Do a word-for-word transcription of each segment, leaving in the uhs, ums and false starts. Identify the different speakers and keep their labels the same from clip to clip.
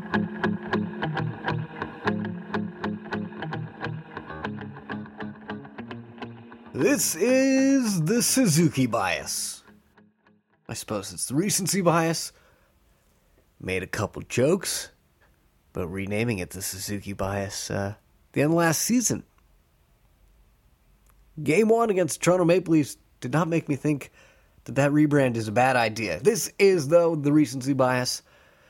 Speaker 1: This is the Suzuki bias. I suppose it's the recency bias. Made a couple jokes, but renaming it the Suzuki bias uh, the end of last season. Game one against Toronto Maple Leafs did not make me think that that rebrand is a bad idea. This is, though, the recency bias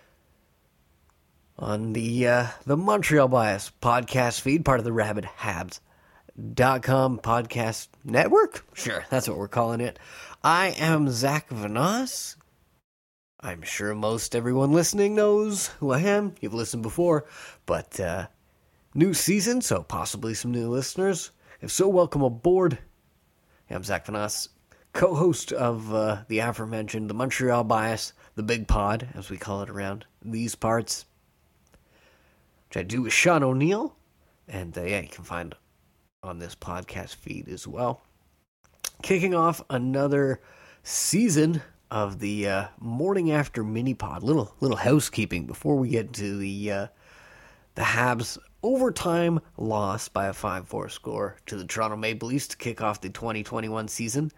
Speaker 1: on the uh, the Montreal Bias podcast feed, part of the Rabid Habs dot com podcast network? Sure, that's what we're calling it. I am Zach Vanas. I'm sure most everyone listening knows who I am. You've listened before, but uh, new season, so possibly some new listeners. If so, welcome aboard. I'm Zach Vanas, co-host of uh, the aforementioned The Montreal Bias, the Big Pod, as we call it around these parts, which I do with Sean O'Neill, and uh, yeah, you can find on this podcast feed as well. Kicking off another season of the uh, morning after mini pod. Little little housekeeping before we get to the uh, the Habs overtime loss by a five four score to the Toronto Maple Leafs to kick off the twenty twenty-one season.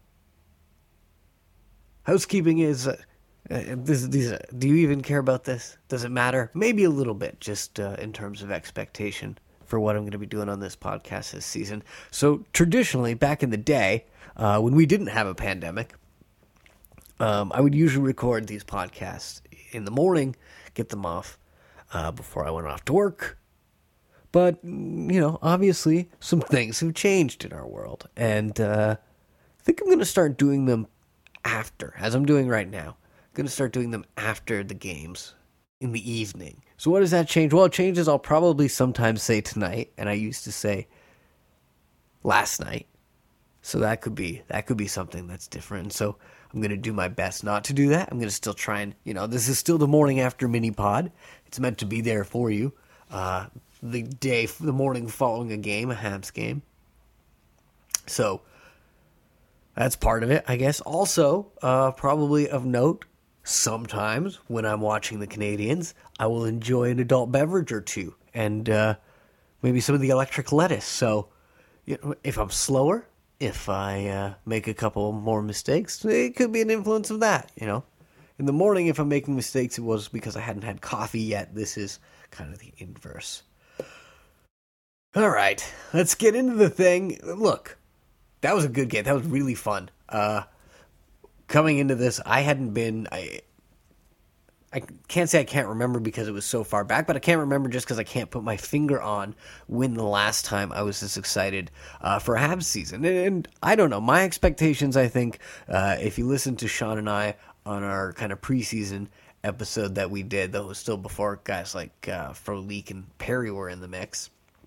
Speaker 1: Housekeeping is uh, uh, this. These uh, do you even care about this? Does it matter? Maybe a little bit, just uh, in terms of expectation for what I'm going to be doing on this podcast this season. So traditionally, back in the day, uh, when we didn't have a pandemic, um, I would usually record these podcasts in the morning, get them off uh, before I went off to work. But, you know, obviously, some things have changed in our world. And uh, I think I'm going to start doing them after, as I'm doing right now. I'm going to start doing them after the games in the evening. So what does that change? Well, it changes. I'll probably sometimes say tonight, and I used to say last night. So that could be that could be something that's different. And so I'm going to do my best not to do that. I'm going to still try and, you know, this is still the morning after mini pod. It's meant to be there for you. Uh, the day, the morning following a game, a Habs game. So that's part of it, I guess. Also, uh, probably of note, sometimes when I'm watching the Canadians, I will enjoy an adult beverage or two and uh, maybe some of the electric lettuce. So you know, if I'm slower, if I uh, make a couple more mistakes, it could be an influence of that, you know. In the morning, if I'm making mistakes, it was because I hadn't had coffee yet. This is kind of the inverse. All right, let's get into the thing. Look, that was a good game. That was really fun. Uh, coming into this, I hadn't been... I I can't say I can't remember because it was so far back, but I can't remember just because I can't put my finger on when the last time I was this excited uh, for a Habs season. And, and I don't know. My expectations, I think, uh, if you listen to Sean and I on our kind of preseason episode that we did, that was still before guys like uh, Frolik and Perry were in the mix.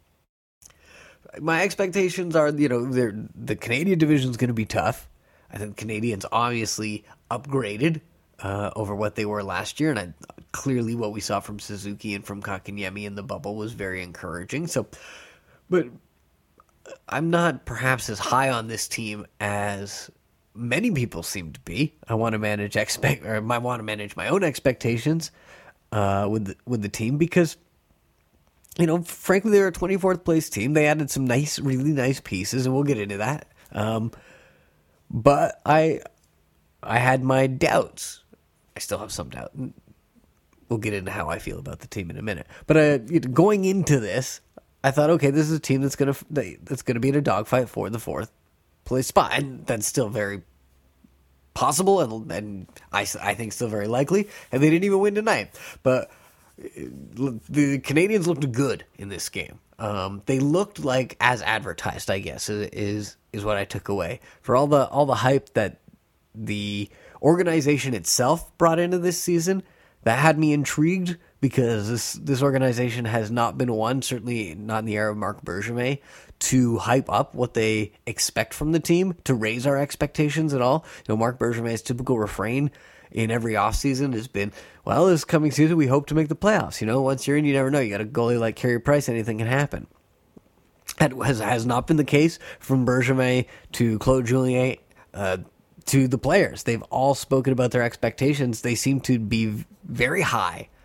Speaker 1: My expectations are, you know, the Canadian division is going to be tough. I think the Canadians obviously upgraded uh, over what they were last year, and I, clearly what we saw from Suzuki and from Kotkaniemi in the bubble was very encouraging. So, but I'm not perhaps as high on this team as many people seem to be. I want to manage expect, or I want to manage my own expectations uh, with the, with the team because, you know, frankly, they're a twenty-fourth place team. They added some nice, really nice pieces, and we'll get into that. Um, but I, I had my doubts. I still have some doubt. We'll get into how I feel about the team in a minute. But uh, going into this, I thought, okay, this is a team that's gonna that's gonna be in a dogfight for the fourth place spot, and that's still very possible, and and I, I think still very likely. And they didn't even win tonight, but the Canadians looked good in this game. Um, they looked like as advertised, I guess, is is what I took away for all the all the hype that the organization itself brought into this season. That had me intrigued because this this organization has not been one, certainly not in the era of Marc Bergevin, to hype up what they expect from the team, to raise our expectations at all. You know, Marc Bergevin's typical refrain in every offseason has been, well, this coming season, we hope to make the playoffs. You know, once you're in, you never know. You got a goalie like Carey Price, anything can happen. That has, has not been the case from Bergevin to Claude Julien uh, to the players. They've all spoken about their expectations. They seem to be very high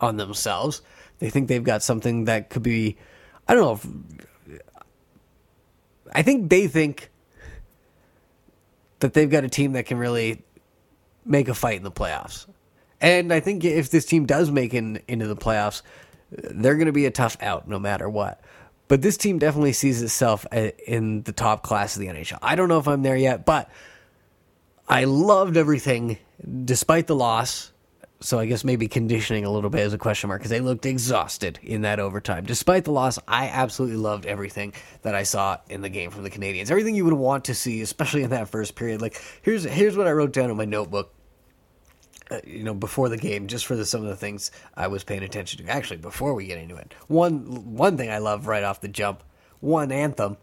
Speaker 1: on themselves. They think they've got something that could be, I don't know. If, I think they think that they've got a team that can really make a fight in the playoffs. And I think if this team does make it into the playoffs, they're going to be a tough out no matter what. But this team definitely sees itself in the top class of the N H L. I don't know if I'm there yet, but I loved everything despite the loss. So I guess maybe conditioning a little bit as a question mark because they looked exhausted in that overtime. Despite the loss, I absolutely loved everything that I saw in the game from the Canadiens. Everything you would want to see, especially in that first period. Like here's here's what I wrote down in my notebook. Uh, you know, before the game, just for the, some of the things I was paying attention to. Actually, before we get into it, one one thing I love right off the jump, one anthem.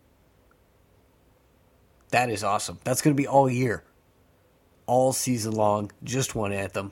Speaker 1: That is awesome. That's going to be all year, all season long, just one anthem.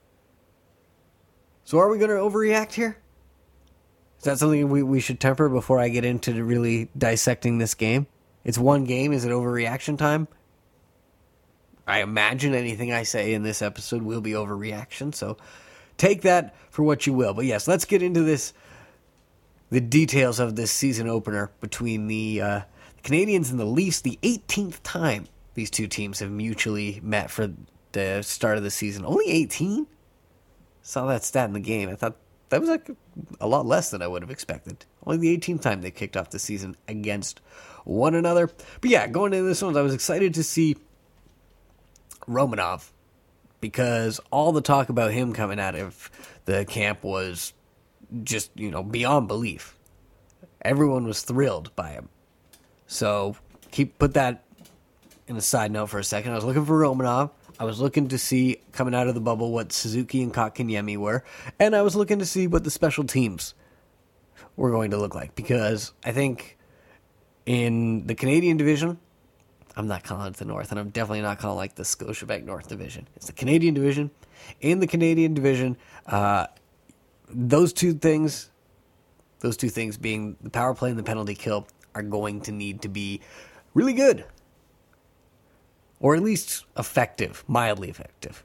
Speaker 1: So are we going to overreact here? Is that something we, we should temper before I get into really dissecting this game? It's one game. Is it overreaction time? I imagine anything I say in this episode will be overreaction, so take that for what you will. But yes, let's get into this, the details of this season opener between the, uh, the Canadiens and the Leafs, the eighteenth time these two teams have mutually met for the start of the season. Only eighteen? Saw that stat in the game. I thought that was like a lot less than I would have expected. Only the eighteenth time they kicked off the season against one another. But yeah, going into this one, I was excited to see Romanov, because all the talk about him coming out of the camp was just, you know, beyond belief. Everyone was thrilled by him. So keep put that in a side note for a second. I was looking for Romanov. I was looking to see, coming out of the bubble, what Suzuki and Kotkaniemi were. And I was looking to see what the special teams were going to look like. Because I think in the Canadian division, I'm not calling it the North, and I'm definitely not calling it like the Scotiabank North Division. It's the Canadian Division. In the Canadian Division, uh, those two things, those two things being the power play and the penalty kill, are going to need to be really good. Or at least effective, mildly effective.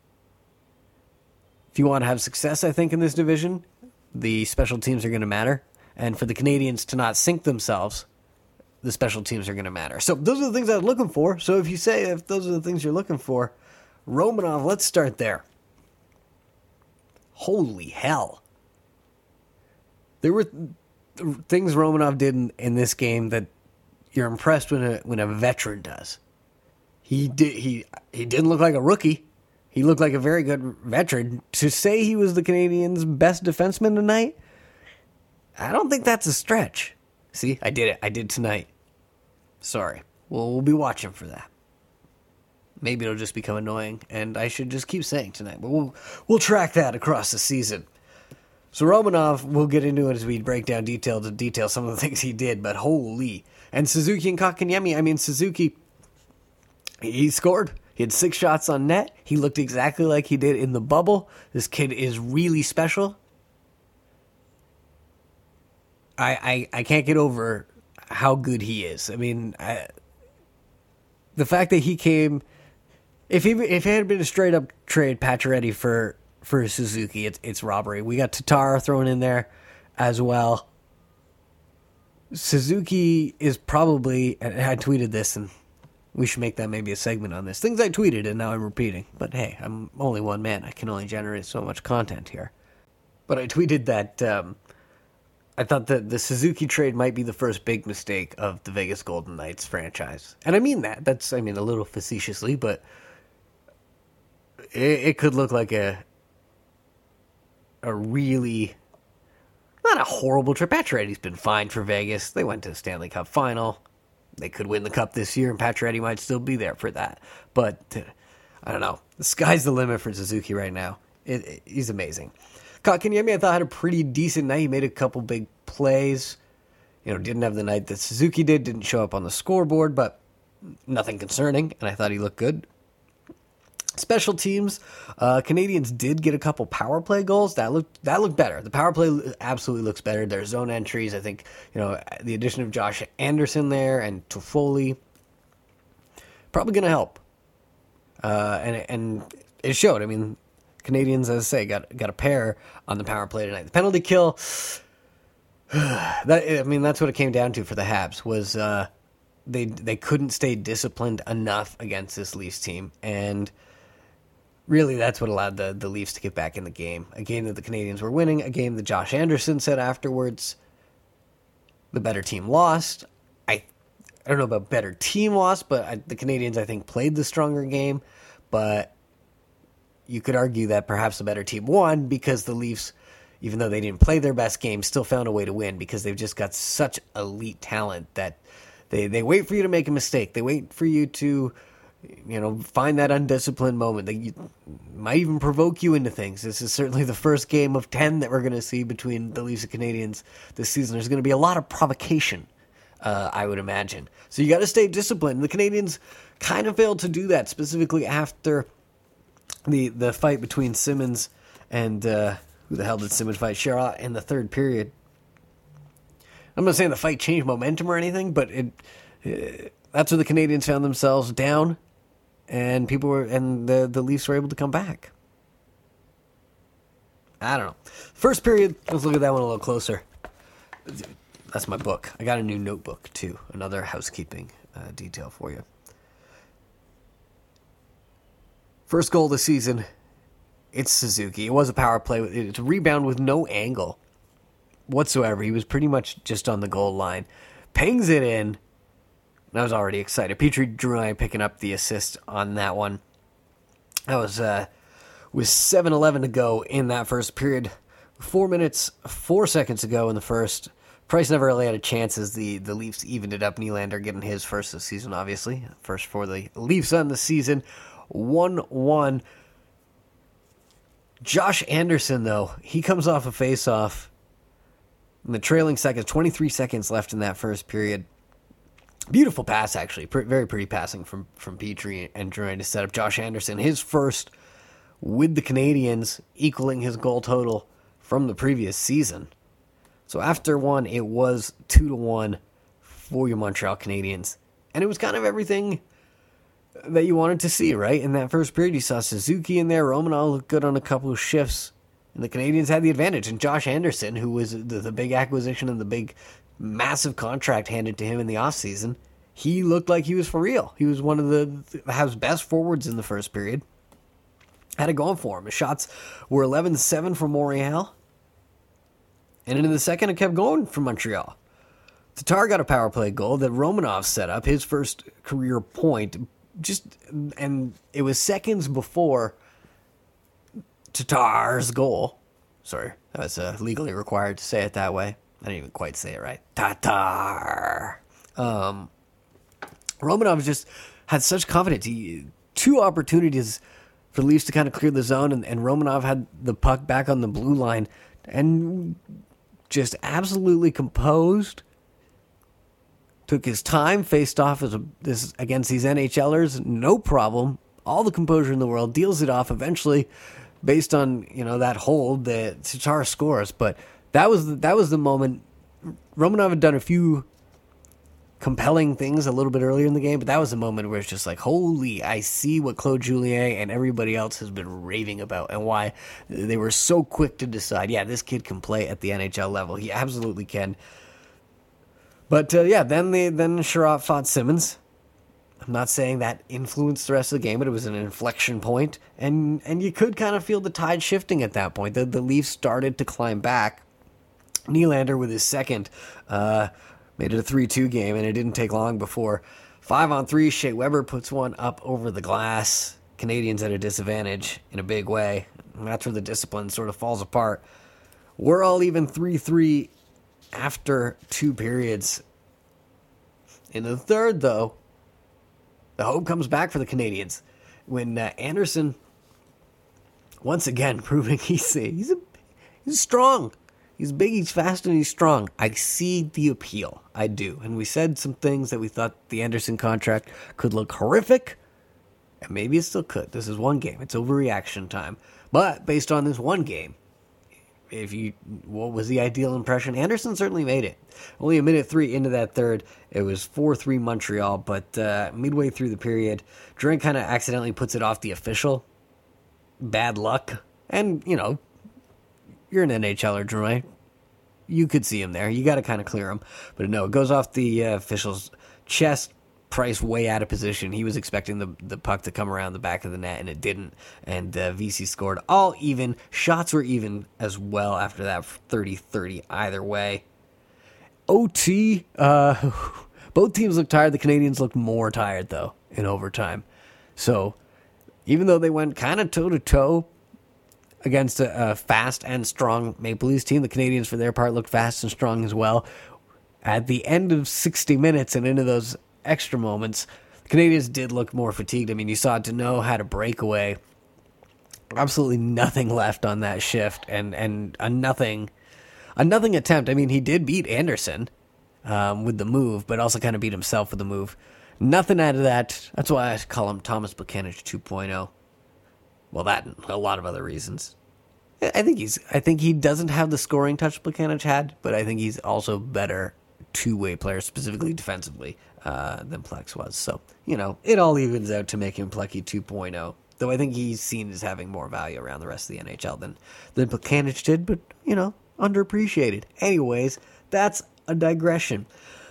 Speaker 1: If you want to have success, I think, in this division, the special teams are going to matter. And for the Canadiens to not sink themselves, the special teams are going to matter. So those are the things I was looking for. So if you say if those are the things you're looking for, Romanov, let's start there. Holy hell. There were things Romanov did in, in this game that you're impressed when a when a veteran does. He did he he didn't look like a rookie. He looked like a very good veteran. To say he was the Canadiens' best defenseman tonight, I don't think that's a stretch. See, I did it. I did tonight. Sorry. Well, we'll be watching for that. Maybe it'll just become annoying, and I should just keep saying tonight. But we'll we'll track that across the season. So Romanov, we'll get into it as we break down detail to detail some of the things he did, but holy. And Suzuki and Kotkaniemi, I mean, Suzuki, he scored. He had six shots on net. He looked exactly like he did in the bubble. This kid is really special. I, I, I can't get over how good he is. I mean, I, the fact that he came, if he if it had been a straight up trade, Pacioretty for for Suzuki, it's it's robbery. We got Tatar thrown in there as well. Suzuki is probably, and I tweeted this, and we should make that maybe a segment on this. Things I tweeted and now I'm repeating. But hey, I'm only one man. I can only generate so much content here. But I tweeted that. Um, I thought that the Suzuki trade might be the first big mistake of the Vegas Golden Knights franchise. And I mean that. That's, I mean, a little facetiously, but it, it could look like a a really, not a horrible trip. Pacioretty's been fine for Vegas. They went to the Stanley Cup final. They could win the Cup this year, and Pacioretty might still be there for that. But, uh, I don't know. The sky's the limit for Suzuki right now. It, it, he's amazing. Kotkaniemi, I thought, had a pretty decent night. He made a couple big plays. You know, didn't have the night that Suzuki did. Didn't show up on the scoreboard, but nothing concerning. And I thought he looked good. Special teams, uh, Canadiens did get a couple power play goals. That looked that looked better. The power play absolutely looks better. Their zone entries, I think, you know, the addition of Josh Anderson there and Toffoli, probably going to help. Uh, and and it showed. I mean, Canadians, as I say, got got a pair on the power play tonight. The penalty kill, that I mean, that's what it came down to for the Habs, was uh, they they couldn't stay disciplined enough against this Leafs team, and really that's what allowed the, the Leafs to get back in the game. A game that the Canadians were winning, a game that Josh Anderson said afterwards the better team lost. I I don't know about better team lost, but I, the Canadians, I think, played the stronger game, but you could argue that perhaps the better team won because the Leafs, even though they didn't play their best game, still found a way to win because they've just got such elite talent that they, they wait for you to make a mistake. They wait for you to, you know, find that undisciplined moment that you, might even provoke you into things. This is certainly the first game of ten that we're going to see between the Leafs and Canadians this season. There's going to be a lot of provocation, uh, I would imagine. So you got to stay disciplined. The Canadians kind of failed to do that, specifically after the the fight between Simmons and uh, who the hell did Simmons fight? Sherratt in the third period. I'm not saying the fight changed momentum or anything, but it uh, that's where the Canadians found themselves down, and people were and the the Leafs were able to come back. I don't know. First period. Let's look at that one a little closer. That's my book. I got a new notebook too. Another housekeeping uh, detail for you. First goal of the season, it's Suzuki. It was a power play. It's a rebound with no angle whatsoever. He was pretty much just on the goal line. Pings it in. I was already excited. Petrie Drouin picking up the assist on that one. That was uh, with seven eleven to go in that first period. Four minutes, four seconds ago in the first. Price never really had a chance as the, the Leafs evened it up. Nylander getting his first of the season, obviously. First for the Leafs on the season. one one. Josh Anderson, though, he comes off a face-off in the trailing seconds, twenty-three seconds left in that first period. Beautiful pass, actually. Pre- very pretty passing from, from Petrie and Drouin to set up Josh Anderson. His first with the Canadians, equaling his goal total from the previous season. So after one, it was two to one for your Montreal Canadiens. And it was kind of everything that you wanted to see, right? In that first period, you saw Suzuki in there. Romanov looked good on a couple of shifts. And the Canadians had the advantage. And Josh Anderson, who was the, the big acquisition and the big, massive contract handed to him in the offseason, he looked like he was for real. He was one of the, the Habs' best forwards in the first period. Had it going for him. His shots were eleven seven for Montreal. And into the second, it kept going for Montreal. Tatar got a power play goal that Romanov set up, his first career point. Just and it was seconds before Tatar's goal. Sorry, that was uh, legally required to say it that way. I didn't even quite say it right. Tatar. Um, Romanov just had such confidence. He two opportunities for the Leafs to kind of clear the zone, and, and Romanov had the puck back on the blue line and just absolutely composed. Took his time, faced off as a, this against these NHLers, no problem. All the composure in the world, deals it off eventually, based on you know that hold that Tatar scores. But that was the, that was the moment. Romanov had done a few compelling things a little bit earlier in the game, but that was the moment where it's just like, holy! I see what Claude Julien and everybody else has been raving about, and why they were so quick to decide. Yeah, this kid can play at the N H L level. He absolutely can. But, uh, yeah, then they, then Sherratt fought Simmons. I'm not saying that influenced the rest of the game, but it was an inflection point. And and you could kind of feel the tide shifting at that point. The, the Leafs started to climb back. Nylander with his second uh, made it a three two game, and it didn't take long before five on three, Shea Weber puts one up over the glass. Canadians at a disadvantage in a big way. And that's where the discipline sort of falls apart. We're all even three three after two periods. In the third, though, the hope comes back for the Canadians when uh, Anderson, once again, proving he's a, he's a, he's strong. He's big, he's fast, and he's strong. I see the appeal. I do. And we said some things that we thought the Anderson contract could look horrific, and maybe it still could. This is one game. It's overreaction time. But based on this one game, if you, what was the ideal impression? Anderson certainly made it. Only a minute three into that third, it was four three Montreal, but uh, midway through the period, Drouin kind of accidentally puts it off the official. Bad luck. And, you know, you're an NHLer, Drouin. You could see him there. You got to kind of clear him. But no, it goes off the uh, official's chest. Price way out of position. He was expecting the the puck to come around the back of the net, and it didn't. And uh, V C scored all even. Shots were even as well after that, thirty thirty either way. O T, uh, both teams looked tired. The Canadians looked more tired, though, in overtime. So even though they went kind of toe-to-toe against a, a fast and strong Maple Leafs team, the Canadians, for their part, looked fast and strong as well. At the end of sixty minutes and into those extra moments, the Canadians did look more fatigued. I mean, you saw Danault had a breakaway. Absolutely nothing left on that shift, and and a nothing, a nothing attempt. I mean, he did beat Anderson um, with the move, but also kind of beat himself with the move. Nothing out of that. That's why I call him Thomas Plekanec two point oh. Well, that and a lot of other reasons. I think he's. I think he doesn't have the scoring touch Plekanec had, but I think he's also better two-way player, specifically defensively, uh, than Plex was. So, you know, it all evens out to make him Plecky two point oh. Though I think he's seen as having more value around the rest of the N H L than, than Plekanec did, but, you know, underappreciated. Anyways, that's a digression.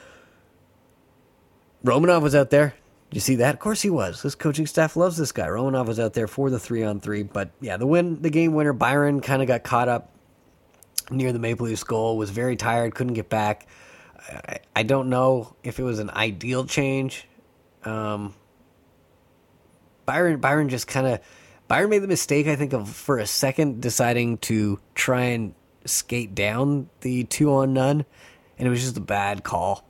Speaker 1: Romanov was out there. Did you see that? Of course he was. This coaching staff loves this guy. Romanov was out there for the three-on-three. But, yeah, the win, the game winner, Byron kind of got caught up near the Maple Leafs goal, was very tired, couldn't get back. I don't know if it was an ideal change. Um, Byron Byron just kind of... Byron made the mistake, I think, of for a second deciding to try and skate down the two-on-none, and it was just a bad call.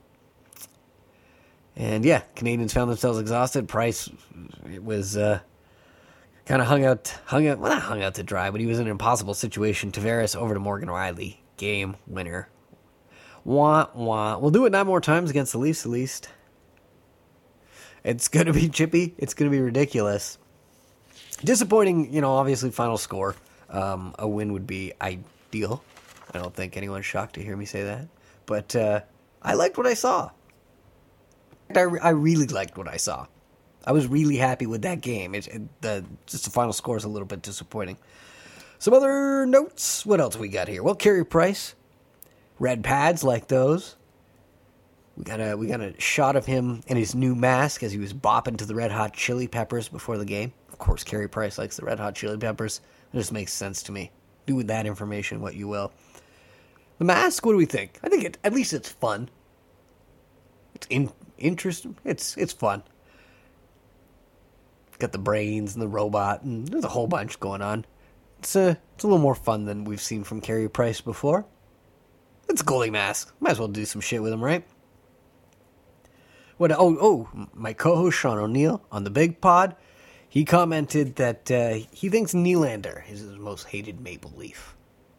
Speaker 1: And, yeah, Canadians found themselves exhausted. Price, it was uh, kind of hung out, hung out, well, not hung out to dry, but he was in an impossible situation. Tavares over to Morgan Rielly. Game winner. Wah, wah. We'll do it nine more times against the Leafs, at least. It's going to be chippy. It's going to be ridiculous. Disappointing, you know, obviously, final score. Um, a win would be ideal. I don't think anyone's shocked to hear me say that. But uh, I liked what I saw. I, I really liked what I saw. I was really happy with that game. It, it, the, just the final score is a little bit disappointing. Some other notes. What else we got here? Well, Carey Price. Red pads like those. We got a we got a shot of him in his new mask as he was bopping to the Red Hot Chili Peppers before the game. Of course, Carey Price likes the Red Hot Chili Peppers. It just makes sense to me. Do with that information what you will. The mask, what do we think? I think it, at least it's fun. It's in, interesting. It's it's fun. Got the brains and the robot, and there's a whole bunch going on. It's a it's a little more fun than we've seen from Carey Price before. It's a goalie mask. Might as well do some shit with him, right? What? Oh, oh! My co-host Sean O'Neill on the Big Pod, he commented that uh, he thinks Nylander is his most hated Maple Leaf.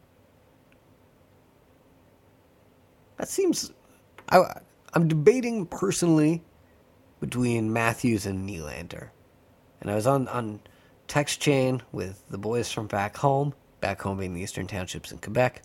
Speaker 1: That seems... I, I'm debating personally between Matthews and Nylander. And I was on, on text chain with the boys from back home, back home being the Eastern Townships in Quebec.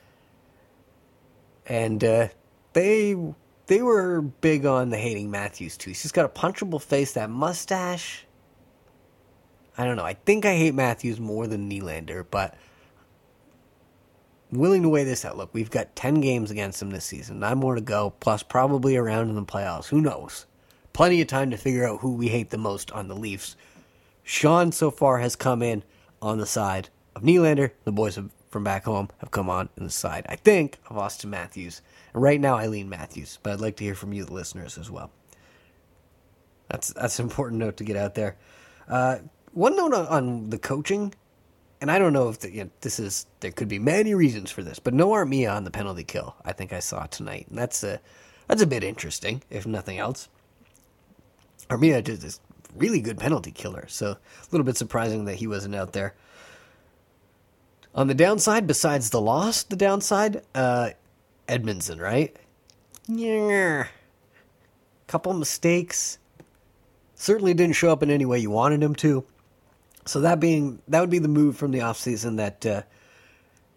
Speaker 1: And uh, they they were big on the hating Matthews, too. He's just got a punchable face, that mustache. I don't know. I think I hate Matthews more than Nylander, but willing to weigh this out. Look, we've got ten games against him this season. Nine more to go, plus probably a round in the playoffs. Who knows? Plenty of time to figure out who we hate the most on the Leafs. Sean, so far, has come in on the side of Nylander. The boys have, from back home have come on in the side, I think, of Austin Matthews. And right now, I lean Matthews, but I'd like to hear from you, the listeners, as well. That's that's an important note to get out there. Uh, one note on, on the coaching, and I don't know if the, you know, this is, there could be many reasons for this, but no Armia on the penalty kill, I think I saw tonight. And that's a, that's a bit interesting, if nothing else. Armia did this really good penalty killer, so a little bit surprising that he wasn't out there. On the downside, besides the loss, the downside, uh, Edmundson, right? Yeah. Couple mistakes. Certainly didn't show up in any way you wanted him to. So that being, that would be the move from the offseason that, uh,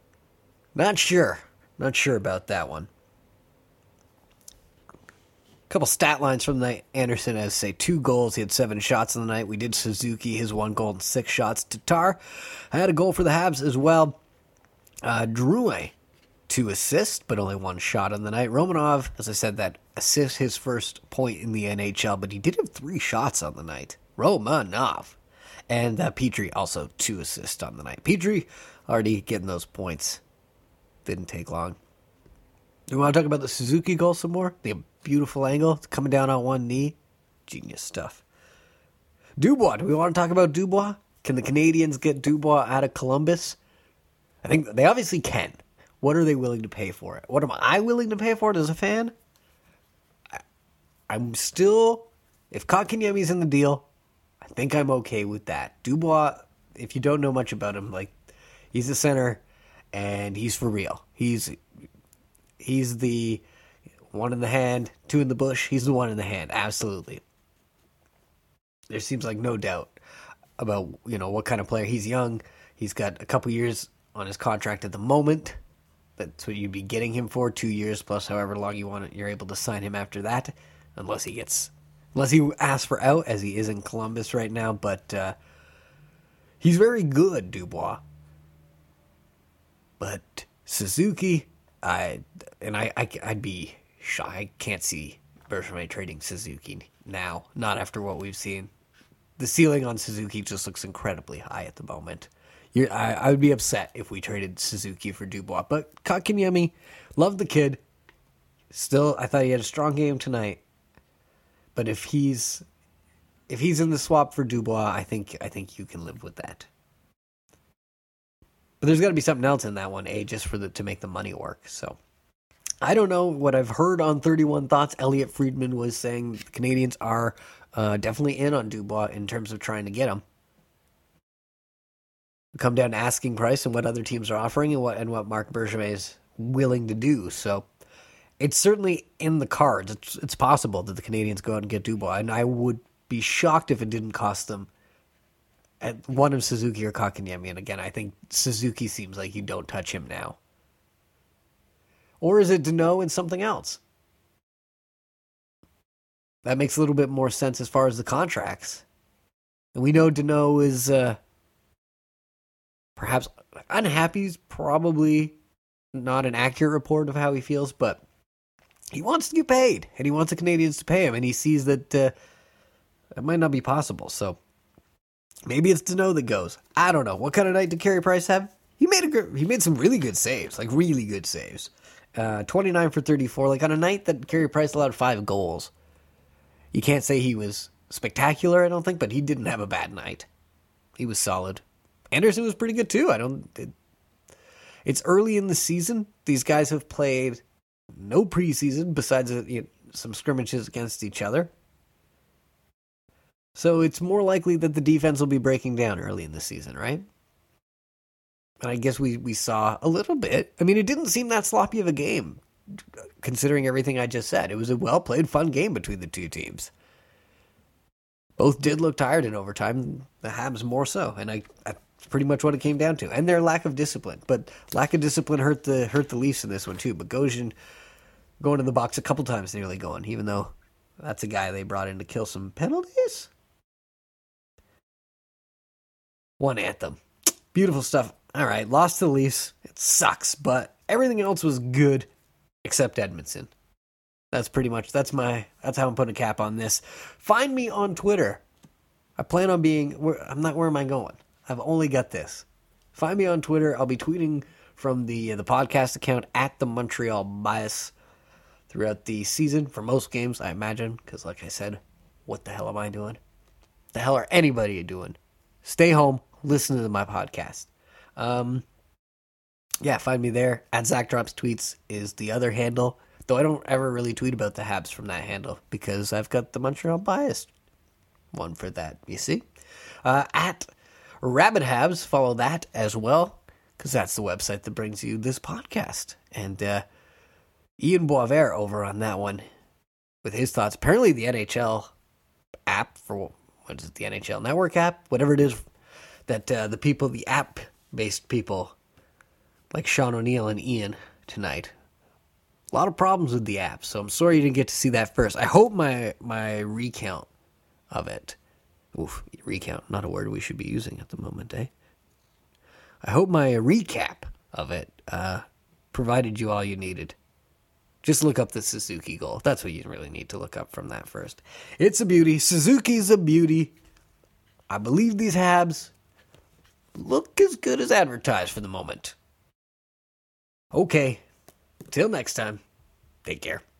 Speaker 1: not sure. Not sure about that one. couple stat lines from the night. Anderson has, say, two goals. He had seven shots in the night. We did Suzuki, his one goal and six shots. Tatar had a goal for the Habs as well. Uh, Drouin, two assists, but only one shot on the night. Romanov, as I said, that assist his first point in the N H L, but he did have three shots on the night. Romanov. And uh, Petrie also two assists on the night. Petrie already getting those points. Didn't take long. Do we want to talk about the Suzuki goal some more? The beautiful angle, coming down on one knee. Genius stuff. Dubois. Do we want to talk about Dubois? Can the Canadiens get Dubois out of Columbus? I think they obviously can. What are they willing to pay for it? What am I willing to pay for it as a fan? I, I'm still... If Kotkaniemi's in the deal, I think I'm okay with that. Dubois, if you don't know much about him, like, he's a center, and he's for real. He's... He's the one in the hand, two in the bush. He's the one in the hand. Absolutely. There seems like no doubt about, you know, what kind of player. He's young. He's got a couple years on his contract at the moment. That's what you'd be getting him for. Two years plus however long you want it. You're able to sign him after that. Unless he gets, unless he asks for out, as he is in Columbus right now. But uh, he's very good, Dubois. But Suzuki... I and I, I I'd be shy. I can't see Bergevin trading Suzuki now. Not after what we've seen. The ceiling on Suzuki just looks incredibly high at the moment. You're, I I would be upset if we traded Suzuki for Dubois. But Kotkaniemi, love the kid. Still, I thought he had a strong game tonight. But if he's if he's in the swap for Dubois, I think I think you can live with that. But there's got to be something else in that one, A, just for the to make the money work. So I don't know what I've heard on thirty-one Thoughts. Elliot Friedman was saying the Canadiens are uh, definitely in on Dubois in terms of trying to get him. Come down to asking price and what other teams are offering and what and what Marc Bergevin is willing to do. So it's certainly in the cards. It's it's possible that the Canadiens go out and get Dubois, and I would be shocked if it didn't cost them at one of Suzuki or Kotkaniemi. And again, I think Suzuki seems like you don't touch him now. Or is it Danault and something else? That makes a little bit more sense as far as the contracts. And we know Danault is uh, perhaps unhappy. Is probably not an accurate report of how he feels, but he wants to get paid, and he wants the Canadiens to pay him, and he sees that uh, that might not be possible. So maybe it's Danault that goes. I don't know. What kind of night did Carey Price have? He made a good, he made some really good saves, like really good saves. Uh, twenty-nine for thirty-four. Like on a night that Carey Price allowed five goals. You can't say he was spectacular, I don't think, but he didn't have a bad night. He was solid. Anderson was pretty good too. I don't. It, it's early in the season. These guys have played no preseason besides you know, some scrimmages against each other. So it's more likely that the defense will be breaking down early in the season, right? And I guess we, we saw a little bit. I mean, it didn't seem that sloppy of a game, considering everything I just said. It was a well-played, fun game between the two teams. Both did look tired in overtime, the Habs more so, and I, that's pretty much what it came down to. And their lack of discipline. But lack of discipline hurt the hurt the Leafs in this one, too. But Bogosian going to the box a couple times, nearly going, even though that's a guy they brought in to kill some penalties. One anthem. Beautiful stuff. All right, lost to the Leafs. It sucks, but everything else was good except Edmondson. That's pretty much, that's my, that's how I'm putting a cap on this. Find me on Twitter. I plan on being, where, I'm not, where am I going? I've only got this. Find me on Twitter. I'll be tweeting from the, the podcast account at the Montreal Bias throughout the season for most games, I imagine, because like I said, what the hell am I doing? The hell are anybody doing? Stay home, listen to my podcast. Um, yeah, find me there. At Zach Drops Tweets is the other handle. Though I don't ever really tweet about the Habs from that handle because I've got the Montreal Bias one for that, you see. Uh, at Rabbit Habs, follow that as well because that's the website that brings you this podcast. And uh, Ian Boisvert over on that one with his thoughts. Apparently the N H L app for, what is it, the N H L Network app? Whatever it is that uh, the people, the app-based people like Sean O'Neill and Ian tonight A lot of problems with the app, so I'm sorry you didn't get to see that first. I hope my my recount of it, oof, recount, not a word we should be using at the moment, eh? I hope my recap of it uh, provided you all you needed. Just look up the Suzuki Goal. That's what you really need to look up from that first. It's a beauty. Suzuki's a beauty. I believe these Habs look as good as advertised for the moment. Okay. Till next time, take care.